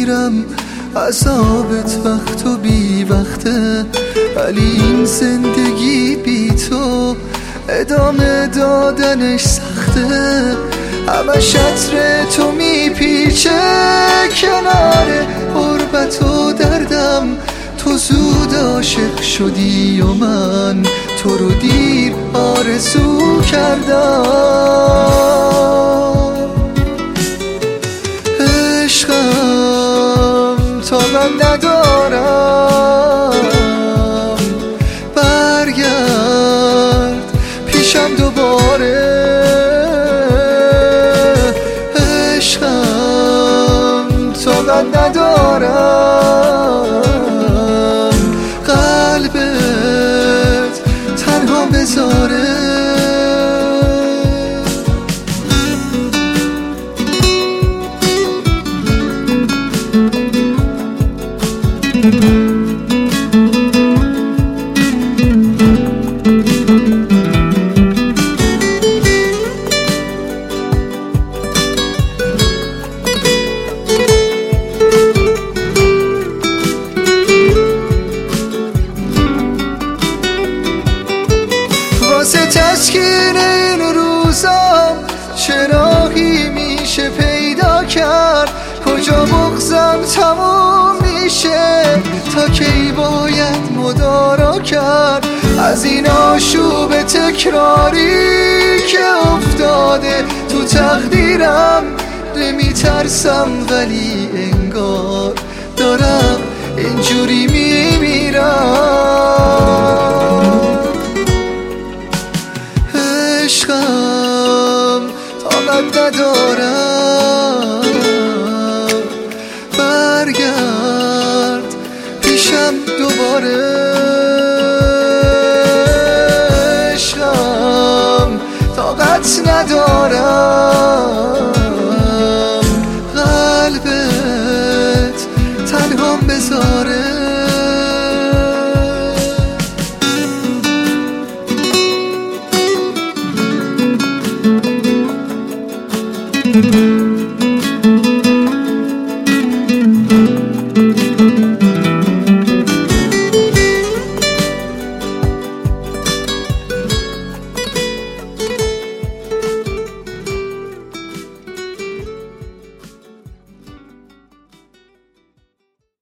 میگیرم عذابت وقت و بی وقته، ولی این زندگی بی تو ادامه دادنش سخته. همش عطر تو میپیچه کنار غربت و دردم، تو زود عاشق شدی و من تو رو دیر آرزو کردم. عشقم طاقت ندارم، برگرد پیشم دوباره. عشقم طاقت ندارم، قلبت تنها بذاره. واسه تسکین این روزا چه راهی میشه پیدا کرد؟ کجا بغضم تموم میشه؟ تا کی باید مدارا کرد از این آشوب تکراری که افتاده تو تقدیرم؟ نمیترسم ولی انگار دارم اینجوری میمیرم. عشقم طاقت ندارم،